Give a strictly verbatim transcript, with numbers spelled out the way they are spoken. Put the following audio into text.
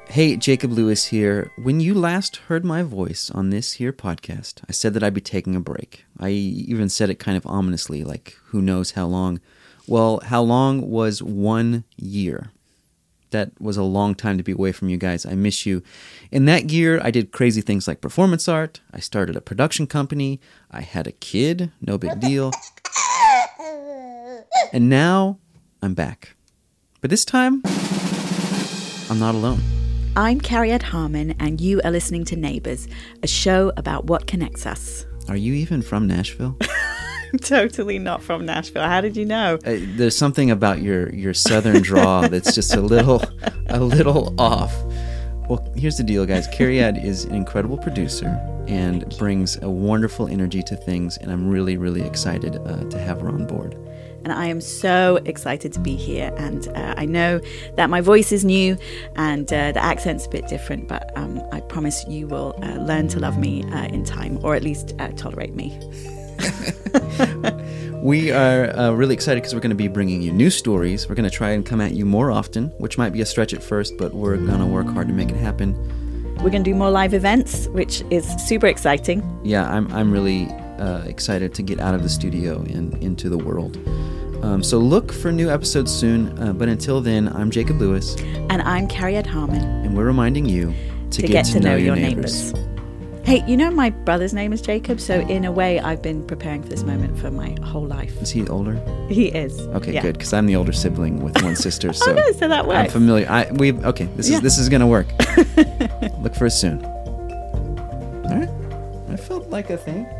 Hey, Jacob Lewis here. When you last heard my voice on this here podcast, I said that I'd be taking a break. I even said it kind of ominously, like who knows how long. Well, how long was one year? That was a long time to be away from you guys. I miss you. In that year, I did crazy things like performance art. I started a production company. I had a kid. No big deal. And now, I'm back. But this time, I'm not alone. I'm Carrie-Anne Harmon, and you are listening to Neighbours, a show about what connects us. Are you even from Nashville? I'm totally not from Nashville. How did you know? Uh, there's something about your, your southern drawl that's just a little a little off. Well, here's the deal, guys. Carrie-Anne is an incredible producer and brings a wonderful energy to things, and I'm really, really excited uh, to have her on board. And I am so excited to be here. And uh, I know that my voice is new and uh, the accent's a bit different, but um, I promise you will uh, learn to love me uh, in time, or at least uh, tolerate me. We are uh, really excited because we're going to be bringing you new stories. We're going to try and come at you more often, which might be a stretch at first, but we're going to work hard to make it happen. We're going to do more live events, which is super exciting. Yeah, I'm I'm really uh, excited to get out of the studio and into the world. Um, so look for new episodes soon, uh, but until then, I'm Jacob Lewis. And I'm Carrie-Anne Harmon. And we're reminding you to, to get, get to, to know, know your your neighbors. neighbors. Hey, you know my brother's name is Jacob, so in a way I've been preparing for this moment for my whole life. Is he older? He is. Okay, yeah. good, because I'm the older sibling with one sister, so oh no, so that works. I'm familiar. I we okay. This yeah. is this is gonna work. Look for us soon. All right. I felt like a thing.